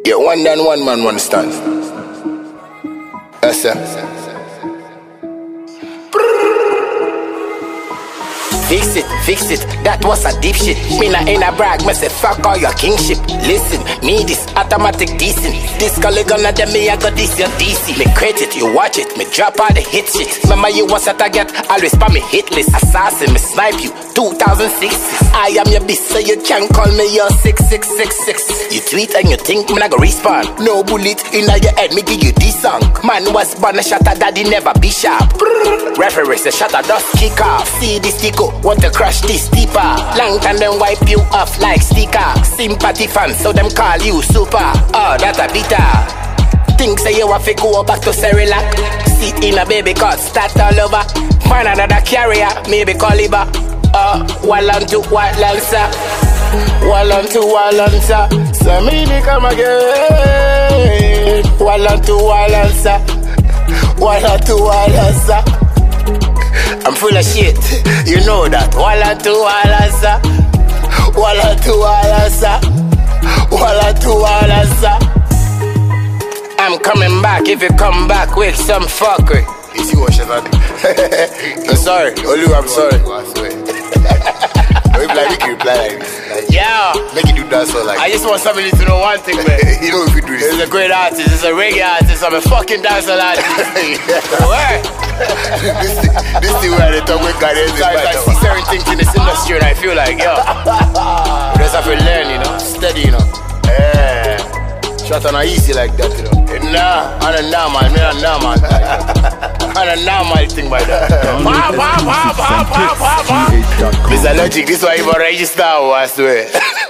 Yeah, one man, one man, one stand. Yes, sir. Fix it, that was a deep shit. Me na in a brag, me say fuck all your kingship. Listen, me this automatic decent. This colleague gonna them me I got this your DC. Me credit, you watch it, me drop all the hit shit. Remember you was at a get, always spam me hit list. Assassin, me snipe you, 2006. I am your bitch, so you can call me your 6666. You tweet and you think me not go respond. No bullet in your head, me give you this song. Man was born a shatter, daddy never be sharp. Referee say shatter dust kick off. See this tico, want to crush this deeper. Long time them wipe you off like sticker. Sympathy fans, so them call you super. Oh, that a bitter. Think say you have to go back to Cerelac. Sit in a baby cot, start all over. Find another carrier, maybe call it back. Wall on to wall answer. Wall on to wall answer. So me come again. Wall on to wall answer. Wall on to wall answer. I'm full of shit, you know that. Walla to walla sa, walla to walla sa, walla to walla sa. I'm coming back if you come back with some fuckery. You see what she's doing? I'm sorry, Olu, I'm sorry. Like, we can reply like this. Like, yeah. Make you do that so like. I just want somebody to know one thing, man. You know if you do this. He's a great artist, he's a reggae artist, I'm a fucking dancer artist. Where? This thing where they talk with guys, I see certain things in this industry and I feel like, yo, we just have to learn, you know, steady, you know. Yeah. Shot on easy like that, you know. Nah, I'm a nah man, me a nah man. I'm a nah man thing by that. Mr. Logic, this one even register, I swear.